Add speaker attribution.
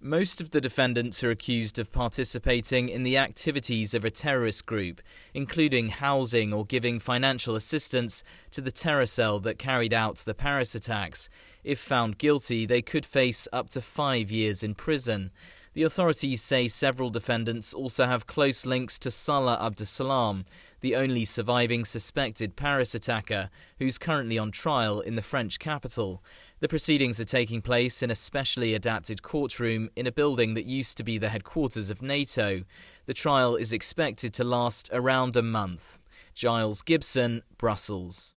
Speaker 1: Most of the defendants are accused of participating in the activities of a terrorist group, including housing or giving financial assistance to the terror cell that carried out the Paris attacks. If found guilty, they could face up to 5 years in prison. The authorities say several defendants also have close links to Salah Abdeslam, the only surviving suspected Paris attacker, who's currently on trial in the French capital. The proceedings are taking place in a specially adapted courtroom in a building that used to be the headquarters of NATO. The trial is expected to last around a month. Giles Gibson, Brussels.